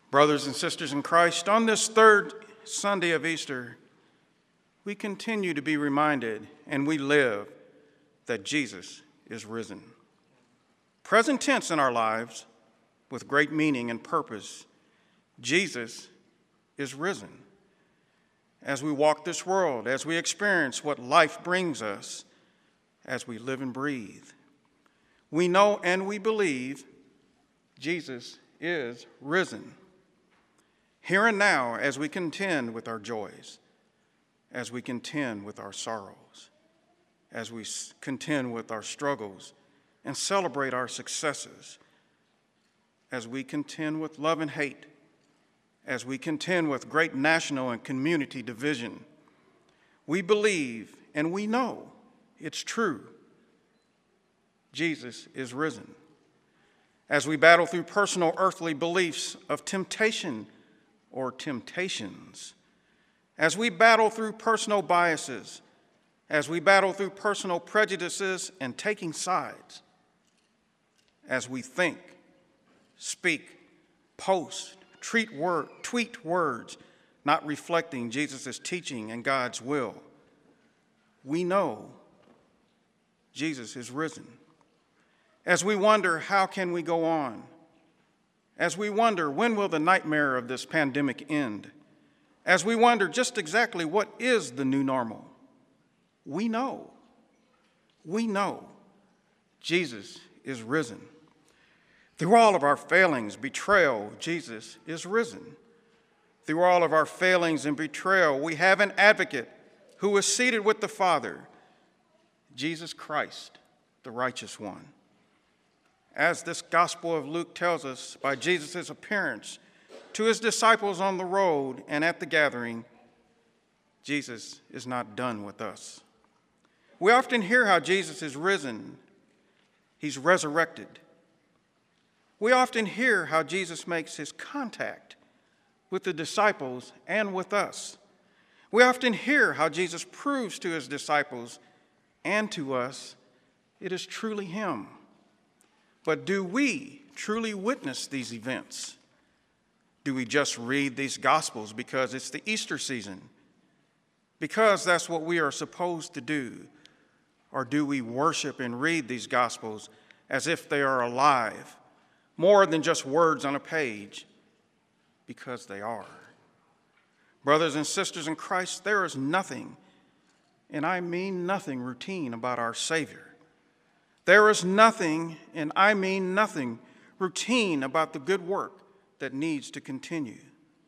Brothers and sisters in Christ, on this third Sunday of Easter, we continue to be reminded and we live that Jesus is risen. Present tense in our lives, with great meaning and purpose, Jesus is risen. As we walk this world, as we experience what life brings us, as we live and breathe, we know and we believe Jesus is risen. Here and now, as we contend with our joys, as we contend with our sorrows, as we contend with our struggles and celebrate our successes, as we contend with love and hate, as we contend with great national and community division, we believe and we know it's true. Jesus is risen. As we battle through personal earthly beliefs of temptation or temptations, as we battle through personal biases, as we battle through personal prejudices and taking sides, as we think, speak, post, tweet words not reflecting Jesus' teaching and God's will, we know Jesus is risen. As we wonder, how can we go on? As we wonder, when will the nightmare of this pandemic end? As we wonder just exactly what is the new normal, we know Jesus is risen. Through all of our failings, betrayal, Jesus is risen. Through all of our failings and betrayal, we have an advocate who is seated with the Father, Jesus Christ, the righteous one. As this Gospel of Luke tells us, by Jesus' appearance to his disciples on the road and at the gathering, Jesus is not done with us. We often hear how Jesus is risen. He's resurrected. We often hear how Jesus makes his contact with the disciples and with us. We often hear how Jesus proves to his disciples and to us it is truly him. But do we truly witness these events? Do we just read these Gospels because it's the Easter season? Because that's what we are supposed to do? Or do we worship and read these Gospels as if they are alive, more than just words on a page? Because they are. Brothers and sisters in Christ, there is nothing, and I mean nothing, routine about our Savior. There is nothing, and I mean nothing, routine about the good work that needs to continue.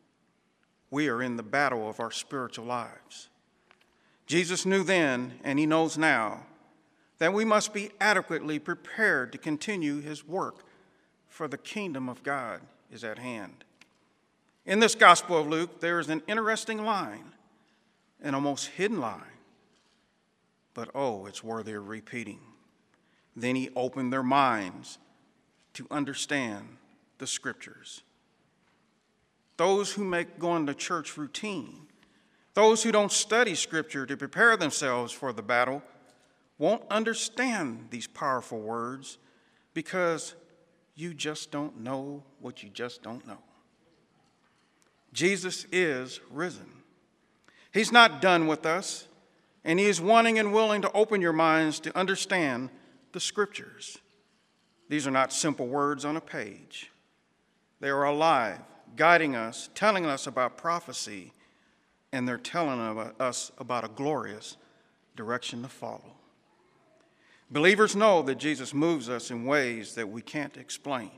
We are in the battle of our spiritual lives. Jesus knew then, and he knows now, that we must be adequately prepared to continue his work, for the kingdom of God is at hand. In this Gospel of Luke, there is an interesting line, an almost hidden line, but oh, it's worthy of repeating. Then he opened their minds to understand the Scriptures. Those who make going to church routine, those who don't study Scripture to prepare themselves for the battle, won't understand these powerful words because you just don't know what you just don't know. Jesus is risen. He's not done with us, and he is wanting and willing to open your minds to understand the Scriptures. These are not simple words on a page. They are alive, guiding us, telling us about prophecy, and they're telling us about a glorious direction to follow. Believers know that Jesus moves us in ways that we can't explain.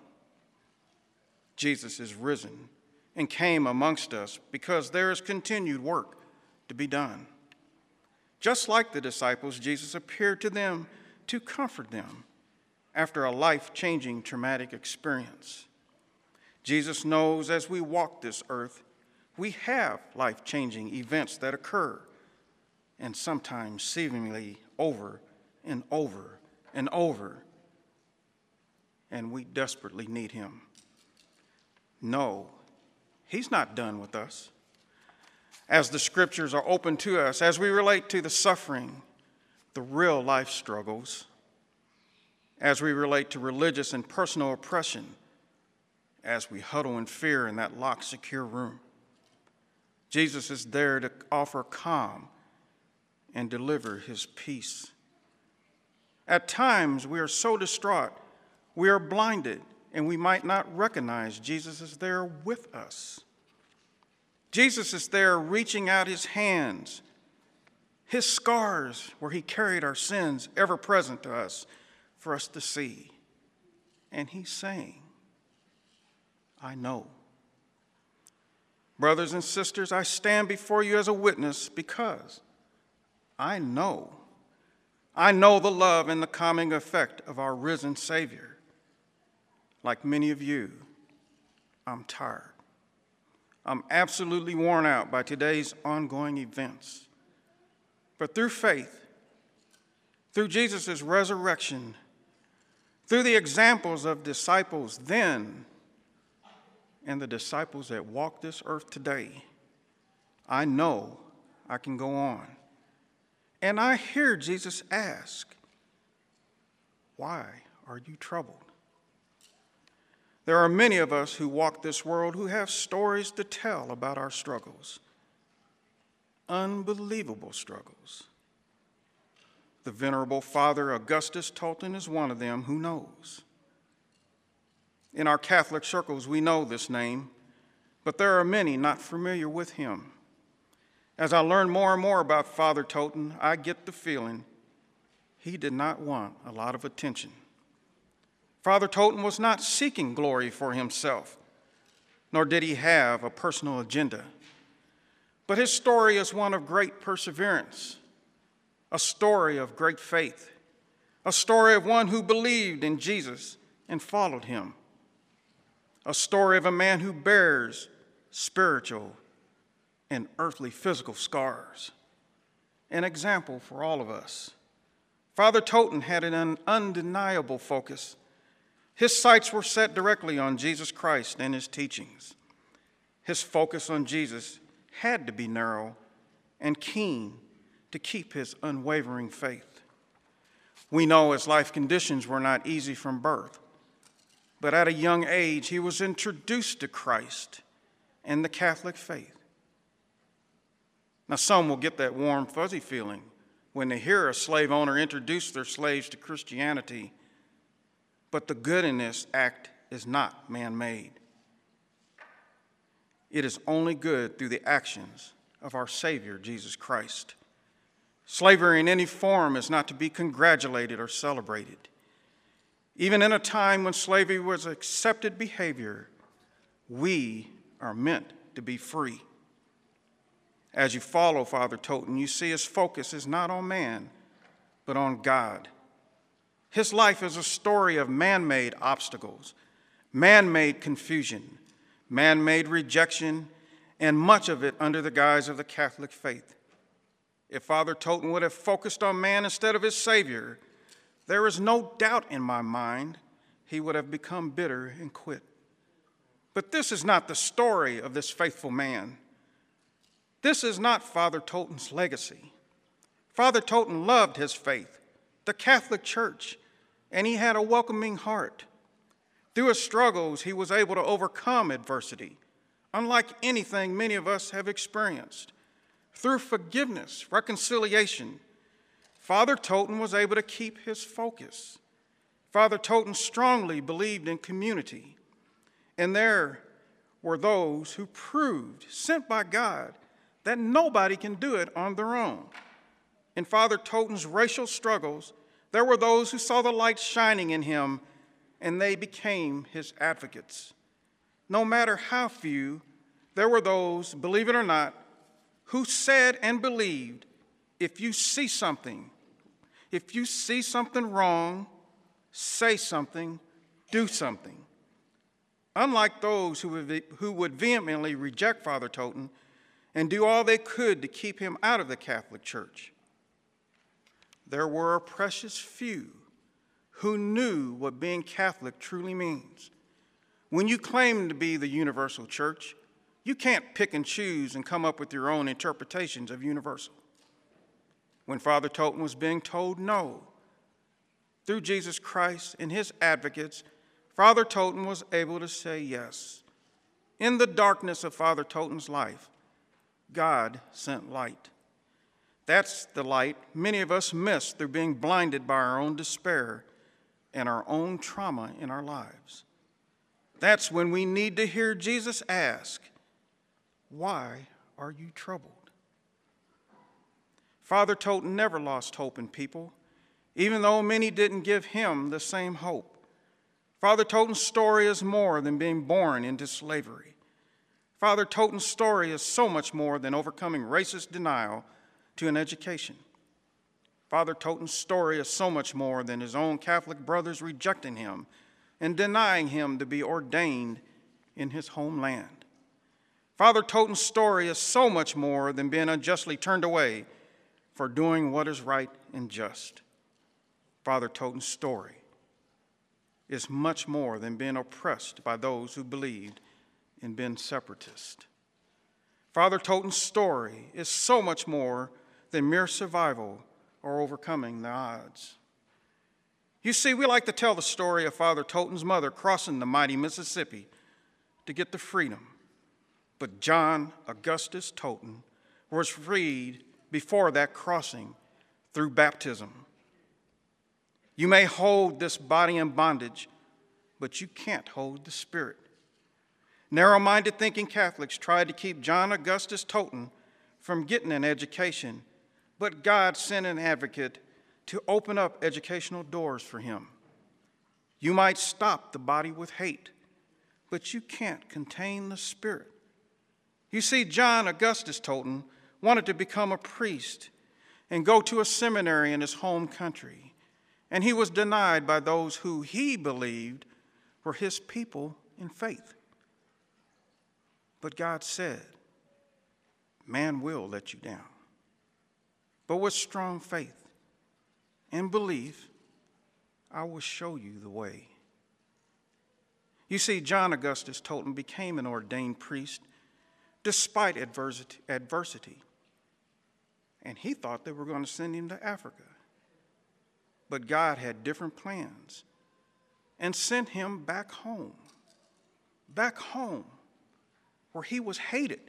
Jesus is risen and came amongst us because there is continued work to be done. Just like the disciples, Jesus appeared to them to comfort them after a life-changing traumatic experience. Jesus knows as we walk this earth, we have life-changing events that occur, and sometimes seemingly over and over and over, and we desperately need him. No, he's not done with us. As the Scriptures are open to us, as we relate to the suffering, the real life struggles, as we relate to religious and personal oppression, as we huddle in fear in that locked, secure room. Jesus is there to offer calm and deliver his peace. At times, we are so distraught, we are blinded, and we might not recognize Jesus is there with us. Jesus is there reaching out his hands, his scars where he carried our sins, ever present to us for us to see. And he's saying, I know. Brothers and sisters, I stand before you as a witness because I know the love and the calming effect of our risen Savior. Like many of you, I'm tired. I'm absolutely worn out by today's ongoing events. But through faith, through Jesus' resurrection, through the examples of disciples then and the disciples that walk this earth today, I know I can go on. And I hear Jesus ask, why are you troubled? There are many of us who walk this world who have stories to tell about our struggles. Unbelievable struggles. The Venerable Father Augustus Tolton is one of them who knows. In our Catholic circles, we know this name, but there are many not familiar with him. As I learn more and more about Father Tolton, I get the feeling he did not want a lot of attention. Father Tolton was not seeking glory for himself, nor did he have a personal agenda. But his story is one of great perseverance, a story of great faith, a story of one who believed in Jesus and followed him, a story of a man who bears spiritual and earthly physical scars, an example for all of us. Father Tolton had an undeniable focus. His sights were set directly on Jesus Christ and his teachings. His focus on Jesus had to be narrow and keen to keep his unwavering faith. We know his life conditions were not easy from birth, but at a young age he was introduced to Christ and the Catholic faith. Now, some will get that warm, fuzzy feeling when they hear a slave owner introduce their slaves to Christianity, but the good in this act is not man-made. It is only good through the actions of our Savior, Jesus Christ. Slavery in any form is not to be congratulated or celebrated. Even in a time when slavery was accepted behavior, we are meant to be free. As you follow Father Tolton, you see his focus is not on man, but on God. His life is a story of man-made obstacles, man-made confusion, man-made rejection, and much of it under the guise of the Catholic faith. If Father Tolton would have focused on man instead of his Savior, there is no doubt in my mind he would have become bitter and quit. But this is not the story of this faithful man. This is not Father Tolton's legacy. Father Tolton loved his faith, the Catholic Church, and he had a welcoming heart. Through his struggles, he was able to overcome adversity, unlike anything many of us have experienced. Through forgiveness, reconciliation, Father Tolton was able to keep his focus. Father Tolton strongly believed in community, and there were those who proved, sent by God, that nobody can do it on their own. In Father Tolton's racial struggles, there were those who saw the light shining in him, and they became his advocates. No matter how few, there were those, believe it or not, who said and believed, if you see something wrong, say something, do something. Unlike those who would vehemently reject Father Tolton and do all they could to keep him out of the Catholic Church, there were a precious few who knew what being Catholic truly means. When you claim to be the universal church, you can't pick and choose and come up with your own interpretations of universal. When Father Tolton was being told no, through Jesus Christ and his advocates, Father Totten was able to say yes. In the darkness of Father Totten's life, God sent light. That's the light many of us miss through being blinded by our own despair and our own trauma in our lives. That's when we need to hear Jesus ask, "Why are you troubled?" Father Totten never lost hope in people, even though many didn't give him the same hope. Father Totten's story is more than being born into slavery. Father Totten's story is so much more than overcoming racist denial to an education. Father Totten's story is so much more than his own Catholic brothers rejecting him and denying him to be ordained in his homeland. Father Totten's story is so much more than being unjustly turned away for doing what is right and just. Father Totten's story is much more than being oppressed by those who believed in being separatist. Father Totten's story is so much more than mere survival or overcoming the odds. You see, we like to tell the story of Father Totten's mother crossing the mighty Mississippi to get to freedom. But John Augustus Totten was freed before that crossing through baptism. You may hold this body in bondage, but you can't hold the spirit. Narrow-minded thinking Catholics tried to keep John Augustus Totten from getting an education, but God sent an advocate to open up educational doors for him. You might stop the body with hate, but you can't contain the spirit. You see, John Augustus Totten wanted to become a priest and go to a seminary in his home country, and he was denied by those who he believed were his people in faith. But God said, "Man will let you down. But with strong faith and belief, I will show you the way." You see, John Augustus Totten became an ordained priest despite adversity. And he thought they were going to send him to Africa. But God had different plans and sent him back home where he was hated.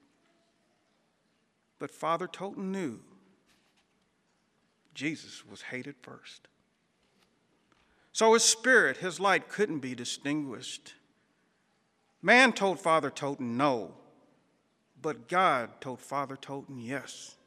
But Father Totten knew Jesus was hated first. So his spirit, his light couldn't be distinguished. Man told Father Totten no, but God told Father Totten yes.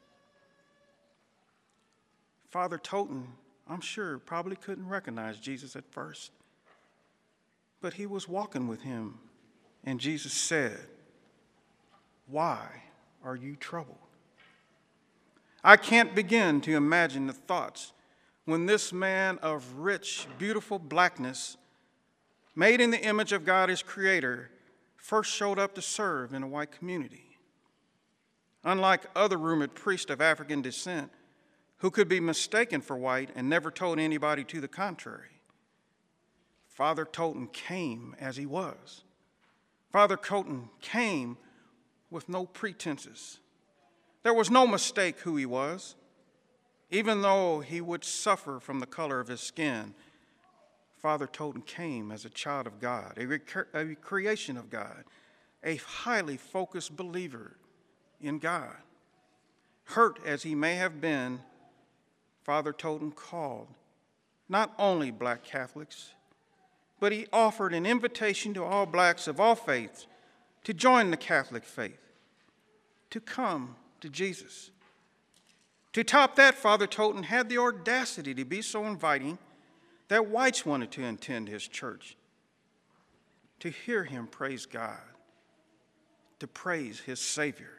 Father Totten, I'm sure, probably couldn't recognize Jesus at first, but he was walking with him, and Jesus said, "Why are you troubled?" I can't begin to imagine the thoughts when this man of rich, beautiful blackness, made in the image of God as creator, first showed up to serve in a white community. Unlike other rumored priests of African descent who could be mistaken for white and never told anybody to the contrary, Father Totten came as he was. Father Totten came with no pretenses. There was no mistake who he was. Even though he would suffer from the color of his skin, Father Totten came as a child of God, a creation of God, a highly focused believer in God. Hurt as he may have been, Father Totten called not only black Catholics, but he offered an invitation to all blacks of all faiths to join the Catholic faith, to come to Jesus. To top that, Father Totten had the audacity to be so inviting that whites wanted to attend his church, to hear him praise God, to praise his Savior.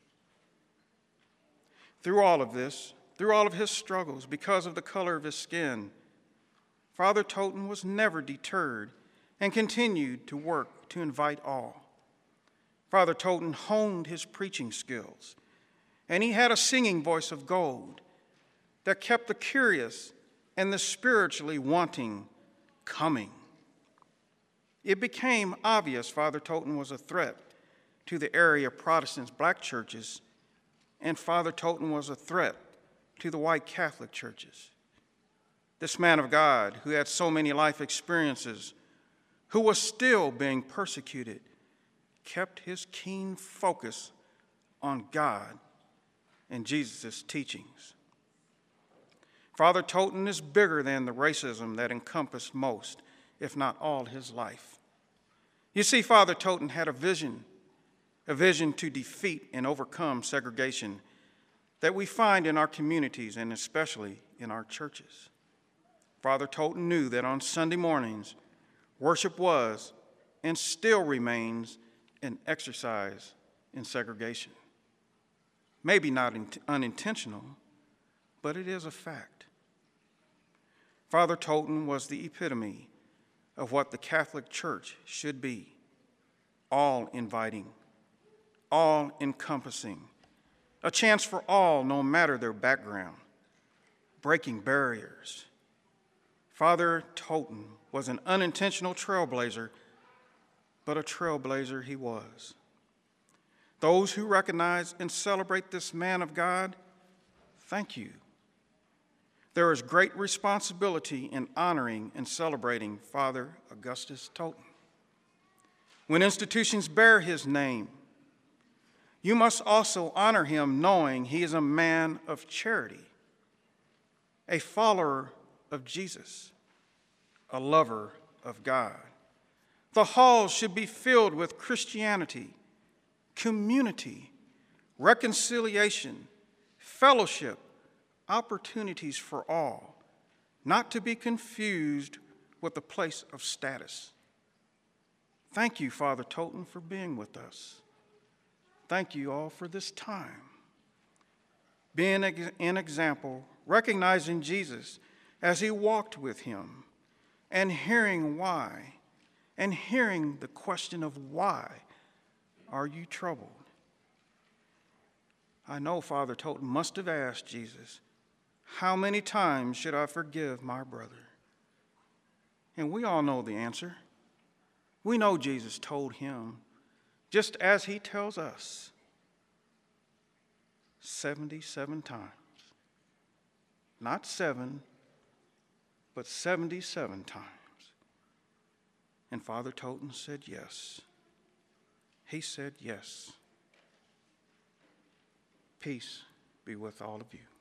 Through all of this, through all of his struggles, because of the color of his skin, Father Totten was never deterred and continued to work to invite all. Father Totten honed his preaching skills, and he had a singing voice of gold that kept the curious and the spiritually wanting coming. It became obvious Father Totten was a threat to the area Protestant black churches, and Father Totten was a threat to the white Catholic churches. This man of God, who had so many life experiences, who was still being persecuted, kept his keen focus on God and Jesus' teachings. Father Totten is bigger than the racism that encompassed most, if not all, his life. You see, Father Totten had a vision to defeat and overcome segregation that we find in our communities and especially in our churches. Father Totten knew that on Sunday mornings, worship was and still remains an exercise in segregation. Maybe not unintentional, but it is a fact. Father Totten was the epitome of what the Catholic Church should be: all inviting, all encompassing, a chance for all, no matter their background, breaking barriers. Father Totten was an unintentional trailblazer, but a trailblazer he was. Those who recognize and celebrate this man of God, thank you. There is great responsibility in honoring and celebrating Father Augustus Totten. When institutions bear his name, you must also honor him knowing he is a man of charity, a follower of Jesus, a lover of God. The halls should be filled with Christianity, community, reconciliation, fellowship, opportunities for all, not to be confused with a place of status. Thank you, Father Totten, for being with us. Thank you all for this time. Being an example, recognizing Jesus as he walked with him, and hearing why, and hearing the question of why are you troubled? I know Father Totten must have asked Jesus, how many times should I forgive my brother? And we all know the answer. We know Jesus told him, just as he tells us, 77 times. Not 7, but 77 times. And Father Totten said yes. He said yes. Peace be with all of you.